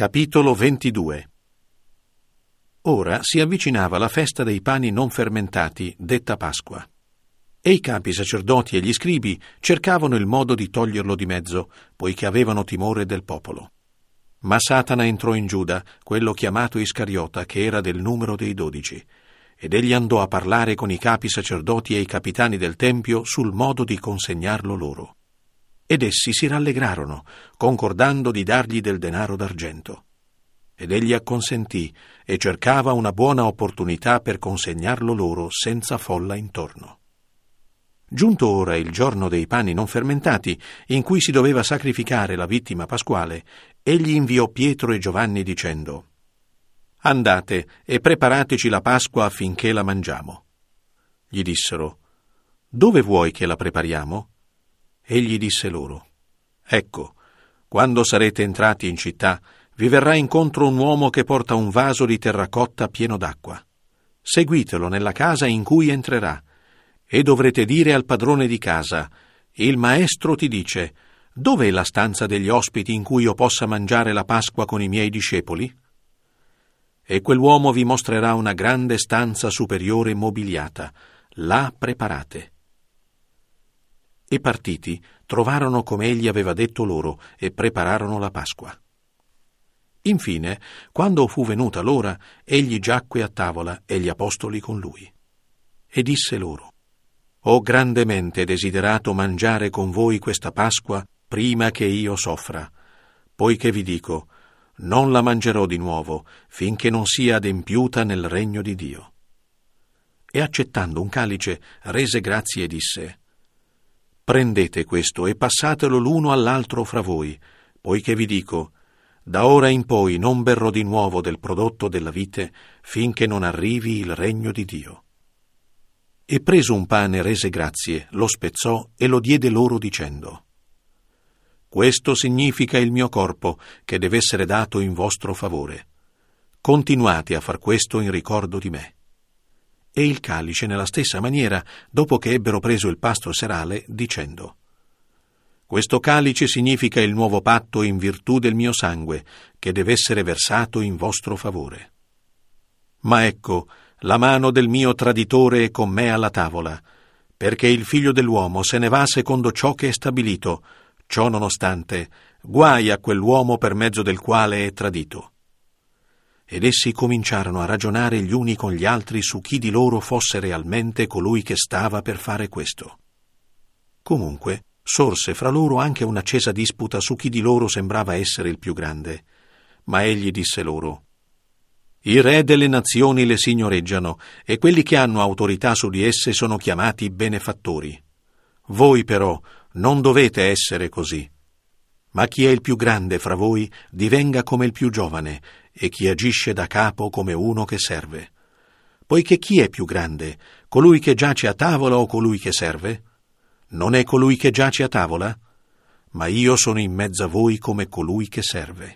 Capitolo 22. Ora si avvicinava la festa dei pani non fermentati, detta Pasqua. E i capi sacerdoti e gli scribi cercavano il modo di toglierlo di mezzo, poiché avevano timore del popolo. Ma Satana entrò in Giuda, quello chiamato Iscariota, che era del numero dei 12, ed egli andò a parlare con i capi sacerdoti e i capitani del Tempio sul modo di consegnarlo loro. Ed essi si rallegrarono, concordando di dargli del denaro d'argento. Ed egli acconsentì e cercava una buona opportunità per consegnarlo loro senza folla intorno. Giunto ora il giorno dei pani non fermentati, in cui si doveva sacrificare la vittima pasquale, egli inviò Pietro e Giovanni dicendo: «Andate e preparateci la Pasqua affinché la mangiamo». Gli dissero: «Dove vuoi che la prepariamo?» Egli disse loro: «Ecco, quando sarete entrati in città, vi verrà incontro un uomo che porta un vaso di terracotta pieno d'acqua. Seguitelo nella casa in cui entrerà, e dovrete dire al padrone di casa: il maestro ti dice: dov'è la stanza degli ospiti in cui io possa mangiare la Pasqua con i miei discepoli? E quell'uomo vi mostrerà una grande stanza superiore mobiliata. Là preparate». E partiti, trovarono come egli aveva detto loro e prepararono la Pasqua. Infine, quando fu venuta l'ora, egli giacque a tavola e gli apostoli con lui. E disse loro: «Ho grandemente desiderato mangiare con voi questa Pasqua prima che io soffra, poiché vi dico, non la mangerò di nuovo finché non sia adempiuta nel regno di Dio». E accettando un calice, rese grazie e disse: «Prendete questo e passatelo l'uno all'altro fra voi, poiché vi dico, da ora in poi non berrò di nuovo del prodotto della vite, finché non arrivi il regno di Dio». E preso un pane rese grazie, lo spezzò e lo diede loro dicendo: «Questo significa il mio corpo, che deve essere dato in vostro favore. Continuate a far questo in ricordo di me». E il calice nella stessa maniera, dopo che ebbero preso il pasto serale, dicendo: «Questo calice significa il nuovo patto in virtù del mio sangue, che deve essere versato in vostro favore. Ma ecco, la mano del mio traditore è con me alla tavola, perché il figlio dell'uomo se ne va secondo ciò che è stabilito. Ciò nonostante, guai a quell'uomo per mezzo del quale è tradito». Ed essi cominciarono a ragionare gli uni con gli altri su chi di loro fosse realmente colui che stava per fare questo. Comunque, sorse fra loro anche un'accesa disputa su chi di loro sembrava essere il più grande. Ma egli disse loro: «I re delle nazioni le signoreggiano, e quelli che hanno autorità su di esse sono chiamati benefattori. Voi però non dovete essere così. Ma chi è il più grande fra voi divenga come il più giovane, e chi agisce da capo come uno che serve. Poiché chi è più grande, colui che giace a tavola o colui che serve? Non è colui che giace a tavola? Ma io sono in mezzo a voi come colui che serve.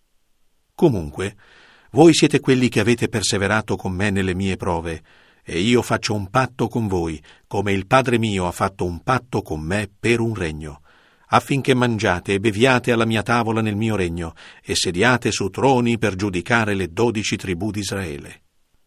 Comunque, voi siete quelli che avete perseverato con me nelle mie prove, e io faccio un patto con voi, come il Padre mio ha fatto un patto con me per un regno, affinché mangiate e beviate alla mia tavola nel mio regno, e sediate su troni per giudicare le 12 tribù di Israele.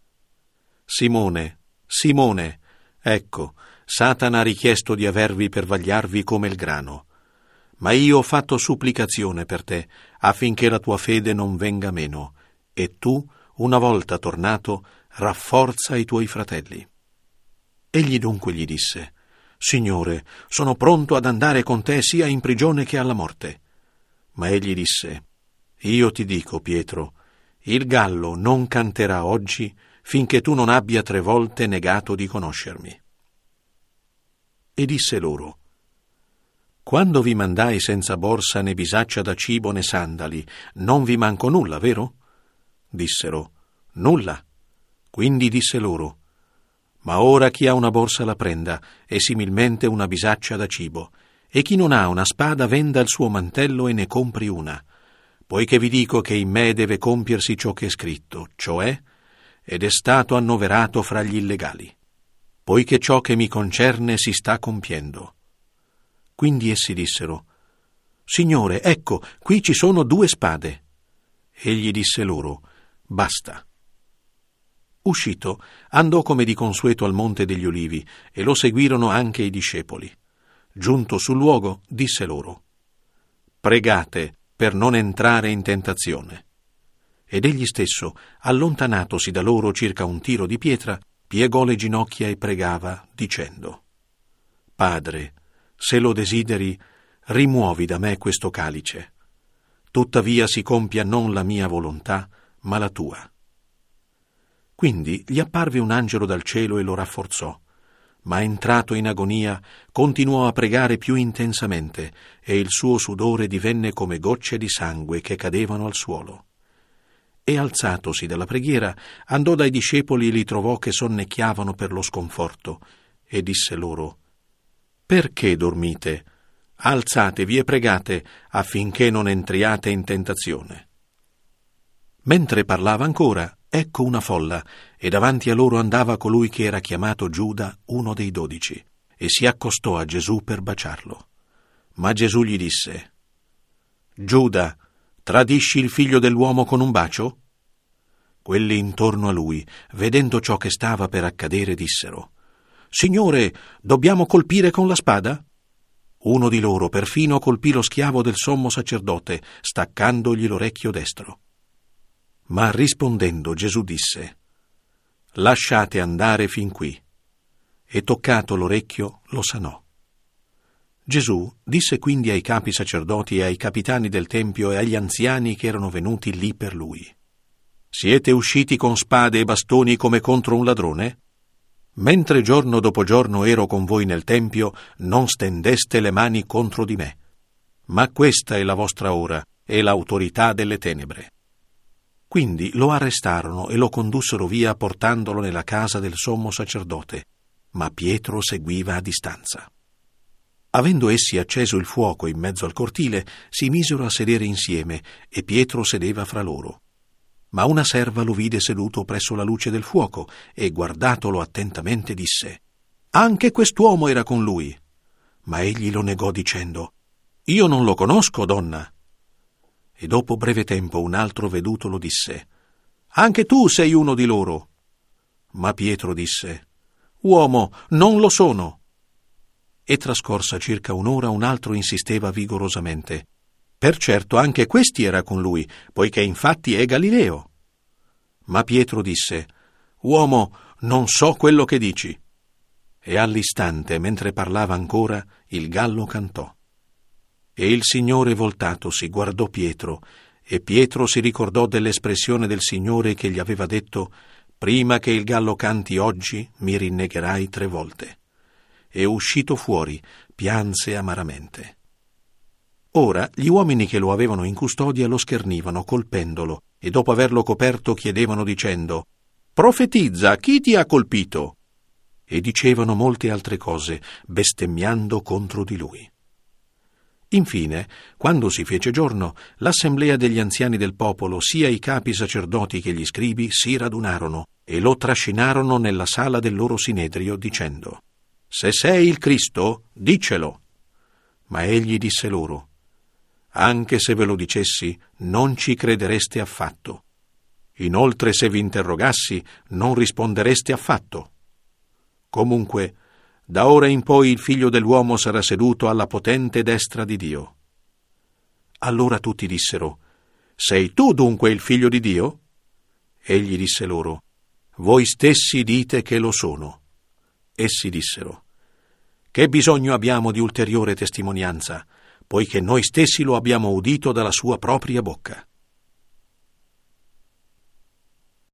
Simone, Simone, ecco, Satana ha richiesto di avervi per vagliarvi come il grano. Ma io ho fatto supplicazione per te, affinché la tua fede non venga meno, e tu, una volta tornato, rafforza i tuoi fratelli». Egli dunque gli disse: «Signore, sono pronto ad andare con te sia in prigione che alla morte». Ma egli disse: «Io ti dico, Pietro, il gallo non canterà oggi finché tu non abbia 3 volte negato di conoscermi». E disse loro: «Quando vi mandai senza borsa né bisaccia da cibo né sandali, non vi manco nulla, vero?» Dissero: «Nulla». Quindi disse loro: «Ma ora chi ha una borsa la prenda, e similmente una bisaccia da cibo, e chi non ha una spada venda il suo mantello e ne compri una, poiché vi dico che in me deve compiersi ciò che è scritto, cioè, ed è stato annoverato fra gli illegali, poiché ciò che mi concerne si sta compiendo». Quindi essi dissero: «Signore, ecco, qui ci sono 2 spade». Egli disse loro: «Basta». Uscito, andò come di consueto al Monte degli Ulivi, e lo seguirono anche i discepoli. Giunto sul luogo, disse loro: «Pregate per non entrare in tentazione». Ed egli stesso, allontanatosi da loro circa un tiro di pietra, piegò le ginocchia e pregava, dicendo: «Padre, se lo desideri, rimuovi da me questo calice. Tuttavia si compia non la mia volontà, ma la tua». Quindi gli apparve un angelo dal cielo e lo rafforzò, ma entrato in agonia continuò a pregare più intensamente, e il suo sudore divenne come gocce di sangue che cadevano al suolo. E alzatosi dalla preghiera, andò dai discepoli e li trovò che sonnecchiavano per lo sconforto, e disse loro: «Perché dormite? Alzatevi e pregate, affinché non entriate in tentazione». Mentre parlava ancora, ecco una folla, e davanti a loro andava colui che era chiamato Giuda, uno dei 12, e si accostò a Gesù per baciarlo. Ma Gesù gli disse: «Giuda, tradisci il figlio dell'uomo con un bacio?» Quelli intorno a lui, vedendo ciò che stava per accadere, dissero: «Signore, dobbiamo colpire con la spada?» Uno di loro perfino colpì lo schiavo del sommo sacerdote, staccandogli l'orecchio destro. Ma rispondendo Gesù disse: «Lasciate andare fin qui». E toccato l'orecchio lo sanò. Gesù disse quindi ai capi sacerdoti e ai capitani del tempio e agli anziani che erano venuti lì per lui: «Siete usciti con spade e bastoni come contro un ladrone? Mentre giorno dopo giorno ero con voi nel tempio, non stendeste le mani contro di me. Ma questa è la vostra ora e l'autorità delle tenebre». Quindi lo arrestarono e lo condussero via portandolo nella casa del sommo sacerdote, ma Pietro seguiva a distanza. Avendo essi acceso il fuoco in mezzo al cortile, si misero a sedere insieme, e Pietro sedeva fra loro. Ma una serva lo vide seduto presso la luce del fuoco, e guardatolo attentamente disse: «Anche quest'uomo era con lui». Ma egli lo negò dicendo: «Io non lo conosco, donna». E dopo breve tempo un altro veduto lo disse: «Anche tu sei uno di loro». Ma Pietro disse: «Uomo, non lo sono». E trascorsa circa un'ora un altro insisteva vigorosamente: «Per certo anche questi era con lui, poiché infatti è Galileo». Ma Pietro disse: «Uomo, non so quello che dici». E all'istante, mentre parlava ancora, il gallo cantò. E il Signore voltatosi guardò Pietro, e Pietro si ricordò dell'espressione del Signore che gli aveva detto: «Prima che il gallo canti oggi, mi rinnegherai 3 volte». E uscito fuori, pianse amaramente. Ora gli uomini che lo avevano in custodia lo schernivano, colpendolo, e dopo averlo coperto chiedevano dicendo: «Profetizza, chi ti ha colpito?» E dicevano molte altre cose, bestemmiando contro di lui. Infine, quando si fece giorno, l'assemblea degli anziani del popolo, sia i capi sacerdoti che gli scribi, si radunarono e lo trascinarono nella sala del loro sinedrio, dicendo: «Se sei il Cristo, diccelo». Ma egli disse loro: «Anche se ve lo dicessi, non ci credereste affatto. Inoltre, se vi interrogassi, non rispondereste affatto. Comunque, da ora in poi il Figlio dell'uomo sarà seduto alla potente destra di Dio». Allora tutti dissero: «Sei tu dunque il Figlio di Dio?» Egli disse loro: «Voi stessi dite che lo sono». Essi dissero: «Che bisogno abbiamo di ulteriore testimonianza, poiché noi stessi lo abbiamo udito dalla sua propria bocca».